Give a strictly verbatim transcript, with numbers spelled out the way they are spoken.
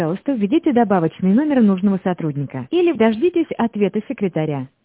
Пожалуйста, введите добавочный номер нужного сотрудника или дождитесь ответа секретаря.